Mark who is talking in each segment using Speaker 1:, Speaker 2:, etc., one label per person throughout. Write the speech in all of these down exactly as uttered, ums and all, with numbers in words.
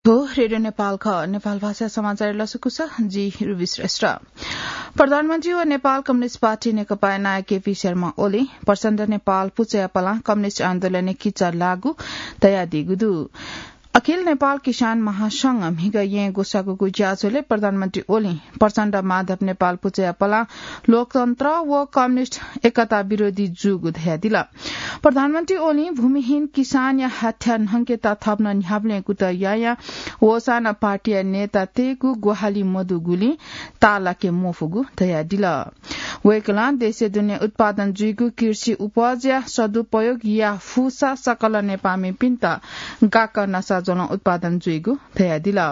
Speaker 1: हो रेडियो नेपालका नेपाल भाषा समाचार लसुकुस जी रुबी श्रेष्ठ प्रधानमन्त्री व नेपाल कम्युनिष्ट पार्टी नेकपा नायक केपी शर्मा ओली प्रचण्ड नेपाल पुचयापला कम्युनिष्ट आन्दोलन किचा लागू तया दिगुदु अखिल नेपाल किसान महासंघ मिग ये गोसागुगु ज्याजोले प्रधानमन्त्री ओली प्रचण्ड माधव नेपाल पुचयापला लोकतन्त्र व कम्युनिष्ट एकता विरोधी जुग उधया दिला प्रधानमन्त्री ओली भूमिहीन किसान या हत्या नहंकेता थप्न न्याब्ले कुत याया वसान पार्टी नेता तेगु गोहाली मधुगुली तालाके मोफुगु दया दिला वेकला देशे दुनिया उत्पादन जुइगु कृषि उपज या सदुपयोग या फुसा सकल नेपामी पिन्ता गाका नसा जन उत्पादन जुइगु दया दिला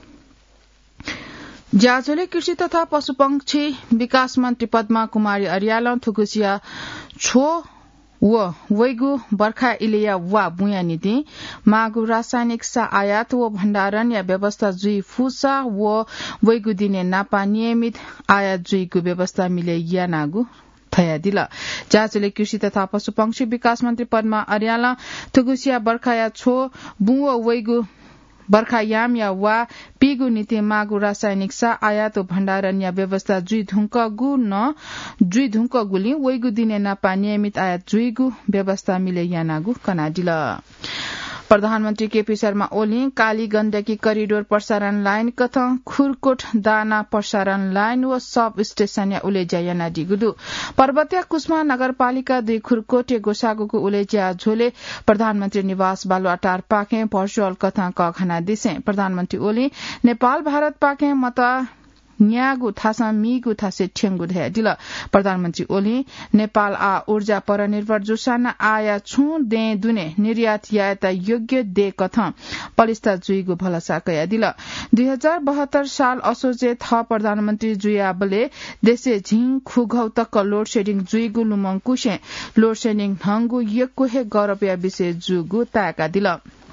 Speaker 1: ज्याजोले कृषि तथा पशुपक्षी विकास मन्त्री पद्मा कुमारी अर्याल थुकुसिया छो व वैगु बर्खा इलिया वा बुया नीति मागु रासायनिक सा आयात व भण्डारण या व्यवस्था जुई फुसा व वैगु दिने नापा नियमित आयात जुईगु व्यवस्था मिले या नागु थया दिला ज्याजोले कृषि तथा पशुपक्षी विकास मन्त्री पद्मा अर्याल थुकुसिया बर्खा या छो बु व वैगु बर्खायाम या वा पीगु नीति मागु रासायनिक सा आयात भण्डारण या व्यवस्था जुई धुंक गु न जुई धुंक गुली वैगु दिने नापा नियमित आयात जुईगु व्यवस्था मिले यानागु कनाडिला प्रधानमन्त्री केपी शर्मा ओली काली गण्डकी करिडोर प्रसारण लाइन कथ खुरकोट दाना प्रसारण लाइन व सब स्टेशन या उलेज्या याना दिगुदु पर्वतीय कुष्मा नगरपालिका दुई खुरकोटे गोसागुको उलेज्या झोले प्रधानमन्त्री निवास बालुवाटार पाके भर्चुअल कथा कखना दिसे प्रधानमन्त्री ओली नेपाल भारत पाके मत न्यागु थासा मीगु थासे ठेंगु धया दिल प्रधानमन्त्री ओली नेपाल आ ऊर्जा परनिर्भर जुसाना आया छु दे दुने निर्यात यायता योग्य दे कथा पलिस्ता जुइगु भलसा कया दिल दुई हजार बहत्तर साल असोजे थ प्रधानमन्त्री जुयाबले देशे झिङ खुघौ तक लोड शेडिङ जुइगु लुमंकुशे लोड शेडिङ ढंगु यक्कुहे गौरवया विषय जुगु ताका दिल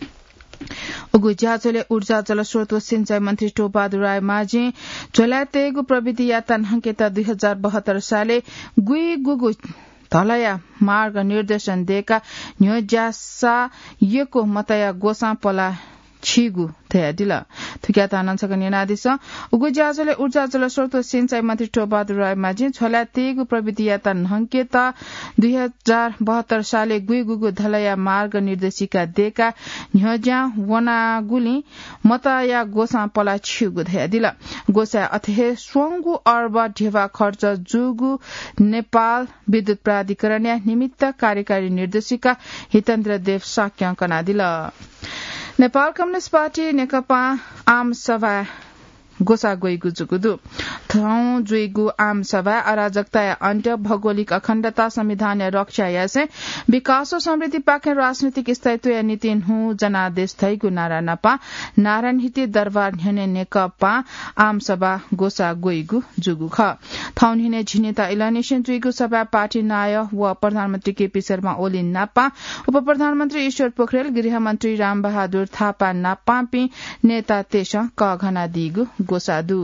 Speaker 1: उगु ज्याजोले ऊर्जा जलस्रोत व सिंचाई मन्त्री टोपबहादुर राय माझी झोल्यातेगु प्रविधि याता नहंकेता दुई हजार बहत्तर साले गुई गुगु धलया मार्ग निर्देशन दिएका न्योज्यासा यको मतया गोसा पला छिगु थया दिला थुक्याता आनन्दका निनादिस उगु ज्याजोले ऊर्जा जलस्रोत व सिंचाई मन्त्री टोपबहादुर राय माझी झोल्या तेगु प्रविधि याता नहंकेता दुई हजार बहत्तर साले गुई गुगु धलया मार्ग निर्देशिका देका न्यज्या वनागुली मतया गोसा पला छिगु थया दिला गोसा अथे स्वंगु अर्ब ढेवा खर्च जुगु नेपाल विद्युत प्राधिकरण या निमित्त कार्यकारी निर्देशिका हितेन्द्र देव साक्यांकना दिला नेपाल कम्युनिष्ट पार्टी नेकपा आम सभा गोसा गइगु जुगुदु थौ जुइगु आम सभा अराजकता या अन्त्य भौगोलिक अखण्डता संविधान या रक्षा यासे विकास और समृद्धि पाखे राजनीतिक स्थायित्व या नीति हु जनादेश थैगु नारा नपा नारायण हिते दरबार न्हने नेकपा आम सभा गोसा गइगु जुगु ख थौन हिने झिनेता इलानेशन जुइगु सभा पार्टी नाय व प्रधानमन्त्री केपी शर्मा ओली नापा उप प्रधानमन्त्री ईश्वर पोखरेल गृहमन्त्री रामबहादुर थापा नापापी नेता तेश क घना दिगु गोसादु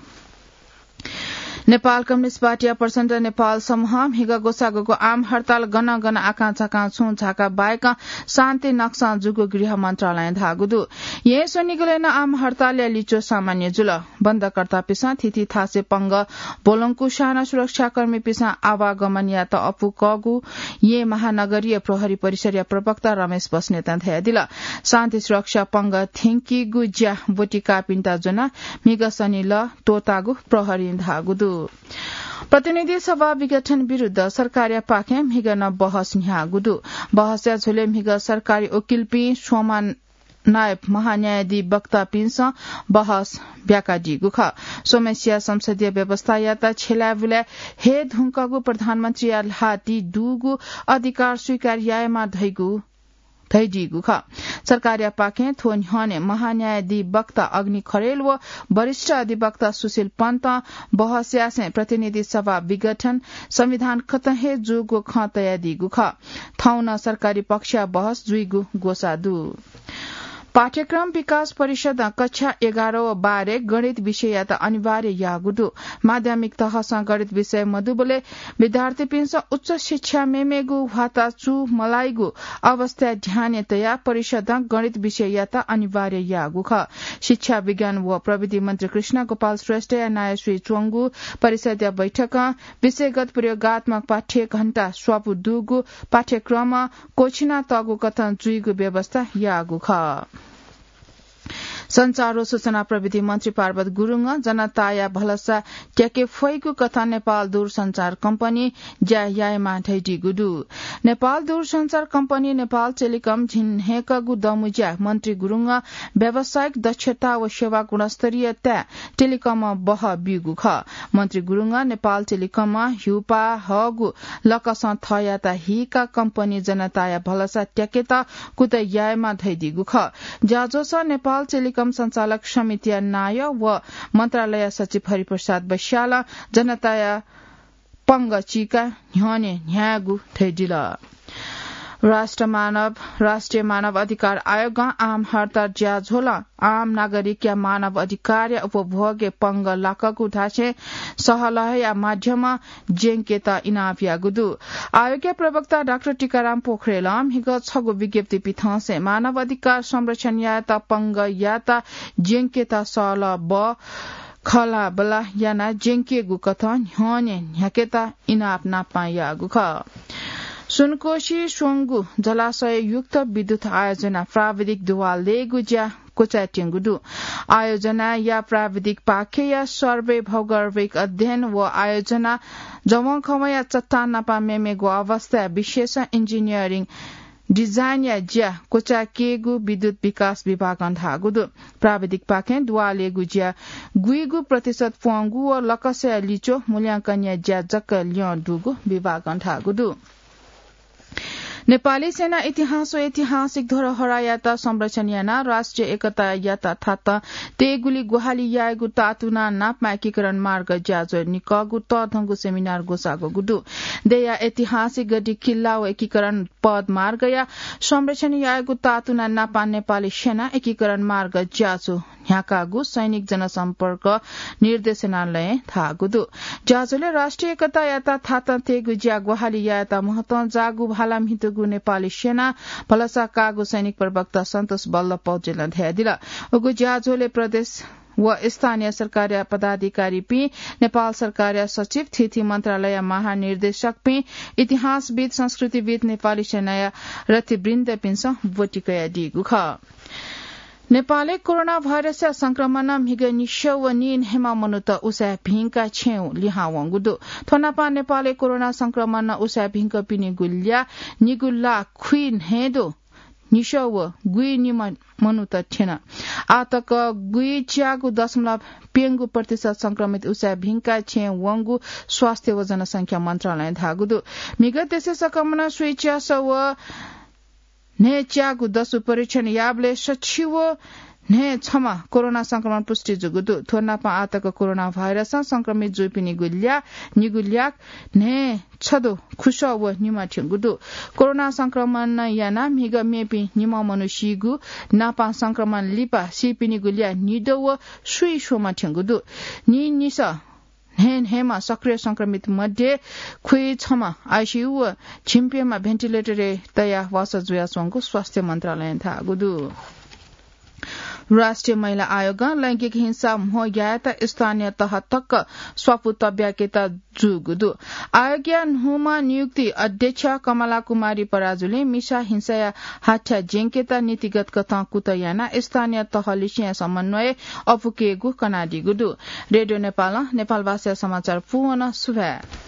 Speaker 1: नेपाल कम्युनिष्ट पार्टी प्रचण्ड नेपाल समूह हिग गोसागोको आम हड़ताल गन गन आकांक्षा छु झाका बाहेक शान्ति नक्सा जुगो गृह मन्त्रालय धागुदु ये शनिगलेन आम हड़ताल या लिचो सामान्य जुल बन्दकर्ता पिसा थिथि थासे पंग बोलंकु साना सुरक्षाकर्मी पिसा आवागमन या त अपु कगु ये महानगरीय प्रहरी परिसर या प्रवक्ता रमेश बस्नेता थया दिल शान्ति सुरक्षा पंग थिंकी गुज्या बोटिका पिन्ता जना मिग शनि ल तोतागु प्रहरी धागुदु प्रतिनिधि सभा विघटन विरूद्ध सरकार पाखे हिगन बहस न्यागुदु बहस झोले हिग सरकारी वकिल पी सोमा नायब महान्यायाधिवक्ता पिंस बहस ब्याका दिगु ख सोमेसिया संसदीय व्यवस्था या त छेला बुला हे धुंकगु प्रधानमन्त्री हाती दुगु अधिकार स्वीकार यायमा धैगु थैजिगु ख सरकार पाखे थोन हने महान्यायाधिवक्ता अग्नि खरेल व वरिष्ठ अधिवक्ता सुशील पन्त बहस्या से प्रतिनिधि सभा विघटन संविधान कतहे जुगु ख तया दिगु ख थौन सरकारी पक्ष बहस जुइगु गोसादु पाठ्यक्रम विकास परिषद कक्षा एघार व बाह्र गणित विषय त अनिवार्य यागुदु माध्यमिक तहसँग गणित विषय मधुबले विद्यार्थी पिंस उच्च शिक्षा मेमेगु भाता चु मलाइगु अवस्था ध्यानतया परिषद गणित विषय त अनिवार्य यागु ख शिक्षा विज्ञान व प्रविधि मन्त्री कृष्ण गोपाल श्रेष्ठ नायश्री चोंगु परिषदीय बैठक विषयगत प्रयोगात्मक पाठ्य घण्टा स्वापु दुगु पाठ्यक्रम कोचिना तगु कथन जुइगु व्यवस्था यागु ख संचार र सूचना प्रविधि मन्त्री पार्वत गुरूङ जनताया भलसा ट्याके फैगु कथा नेपाल दूरसंचार कम्पनी ज्या यायमा ढैडी गुडु नेपाल दूरसंचार कम्पनी नेपाल टेलिकम झिनहेकगु दमुज्या मन्त्री गुरूङ व्यावसायिक दक्षता व सेवा गुणस्तरीयता टेलिकम बह बिगु ख मन्त्री गुरूङ नेपाल टेलिकम हिउपा हगु लकस थयाता हिका कम्पनी जनताया भलसा ट्याकेता कुत यायमा ढैडीगु ख जाजोस नेपाल टेलिकम संचालक समिति नाय व मन्त्रालय सचिव हरिप्रसाद बस्याल जनताया पंगचिका न्याने न्यागु थैडिल राष्ट्र मानव राष्ट्रिय मानव अधिकार आयोग आम हड़ताल ज्याझोला आम नागरिक या मानव अधिकार या उपभोग्य पंग लाककु ढाचे सहलहया माध्यम जेंकेता इनाफिया गुदु आयोगका प्रवक्ता डाक्टर टीकाराम पोखरेल हिग छगु विज्ञप्ति पिथासे मानव अधिकार संरक्षण याता पंग याता जेंकेता सहल ब खला बला याना जेंकेगु कथा न्याने न्याकेता इनाप नापा यागु ख सुनकोशी सोंगु जलाशय युक्त विद्युत आयोजना प्राविधिक दुवाल लेगु ज्या कोचाटिंगुदु आयोजना या प्राविधिक पाखे या सर्वे भौगोलिक अध्ययन व आयोजना जमखमया चट्टान नापा मेमेगु अवस्था विशेष इंजिनियरिंग डिजाइन या ज्या कोचा केगु विद्युत विकास विभाग अन्धागुदु प्राविधिक पाखे दुवालेगु ज्या गुइगु प्रतिशत फंगु व लकस्य लिचो मूल्यांकन या ज्या जक ल्य दुगु विभाग अन्धागुदु नेपाली सेना इतिहास व ऐतिहासिक धरोहर याता संरक्षण याना राष्ट्रिय एकता याता थात तेगुली गुहाली यागु तातुना नापमा एकीकरण मार्ग ज्याजो निकगु तथंगु सेमिनार गोसागु गुडु देया ऐतिहासिक गडी किल्ला व एकीकरण पद मार्ग या संरक्षण यागु तातुना नापा नेपाली सेना एकीकरण मार्ग ज्याजो ह्याकागु सैनिक जनसम्पर्क निर्देशनालय थागुदु ज्याजोले राष्ट्रिय एकता याता थात तेगु ज्या गुहाली याता महत्व जागु भालाम हितगु नेपाली सेना भलसा कागु सैनिक प्रवक्ता सन्तोष बल्ल पौजेल ध्यादिला उगु ज्याजोले प्रदेश व स्थानीय सरकारी पदाधिकारी पी नेपाल सरकारी सचिव थिथि मन्त्रालय महानिर्देशक पी इतिहासविद संस्कृतिविद नेपाली सेना रथिवृन्द पिंस बोटिकया दिगु ख नेपाले कोरोना भाइरस संक्रमण मिग निशो व निन हेमा मनुत उसा भिंका छेउ लिहावंगुदु थोनापा नेपाले कोरोना संक्रमण उसा भिंक पिनि गुल्या निगुल्ला खुइन हेदो निशो व गुइ निम मनुत छेन आतक गुइ च्यागु दशमलव पेंगु प्रतिशत संक्रमित उसा भिंका छे वंगु स्वास्थ्य व जनसंख्या मन्त्रालय धागुदु मिग त्यसै संक्रमण स्वेच्छा व ने च्यागु दशु परीक्षण याबले सचिव ने छमा कोरोना संक्रमण पुष्टि जुगुदु थोनापा आतक कोरोना भाइरस संक्रमित जुपिनी गुल्या निगुल्याक ने छदो खुश व निमा ठेंगुदु कोरोना संक्रमण याना मिग मेपी निमा मनुष्यगु नापा संक्रमण लिपा सिपिनी गुल्या निदो व सुई सोमा ठेंगुदु नि निस हेन हेमा सक्रिय संक्रमित मध्ये खुई छमा आईसीयू व छिम्पियमा भेन्टिलेटर तया वास जुयासोंगु स्वास्थ्य मन्त्रालय थागुदु राष्ट्रिय महिला आयोग लैंगिक हिंसा मोह याता स्थानीय तह तक स्वापु तब्याकेता जुगुदु आयोग्य हुमा नियुक्ति अध्यक्ष कमला कुमारी पराजुले मिसा हिंसा हाच्छा जेंकेता नीतिगत कथा कुतयाना स्थानीय तह लिसिया समन्वय अपुकेगु कनाडी गुदु रेडियो नेपाल नेपाल भाषा समाचार पुन सुभा